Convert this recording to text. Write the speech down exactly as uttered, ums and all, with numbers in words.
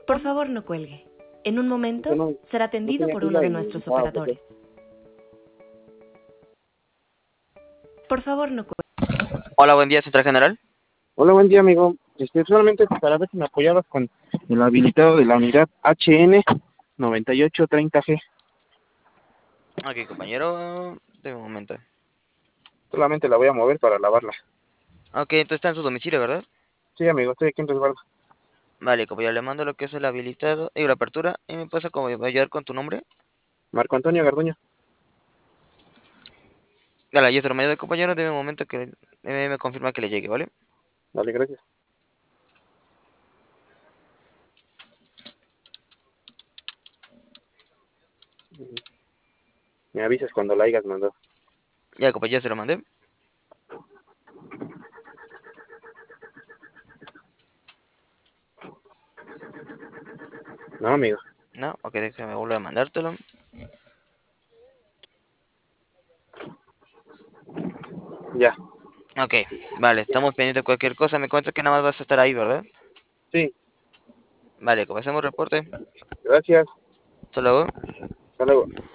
Por favor, no cuelgue. En un momento No, será no atendido tenía por uno fila de y nuestros estaba operadores. Por favor, no cuelgue. Hola, buen día, Central General. Hola, buen día, amigo. Este, solamente para ver si me apoyabas con el habilitado de la unidad H N noventa y ocho treinta G. Ok, compañero, de un momento. Solamente la voy a mover para lavarla. Ok, entonces está en su domicilio, ¿verdad? Sí, amigo, estoy aquí en resguardo. Vale, compañero, le mando lo que es el habilitado y la apertura. ¿Y me pasa cómo me va a ayudar con tu nombre? Marco Antonio Garduño. Dale, yo te lo mando, compañero, de un momento que eh, me confirma que le llegue, ¿vale? Dale, gracias. Me avisas cuando la hayas mandado. Ya, compañero, se lo mandé. No, amigo. No, ok, déjame volver a mandártelo. Ya. Ok, vale, estamos pendientes de cualquier cosa. Me cuentas que nada más vas a estar ahí, ¿verdad? Sí, Vale, comencemos reporte. gracias. Hasta luego. Hasta luego.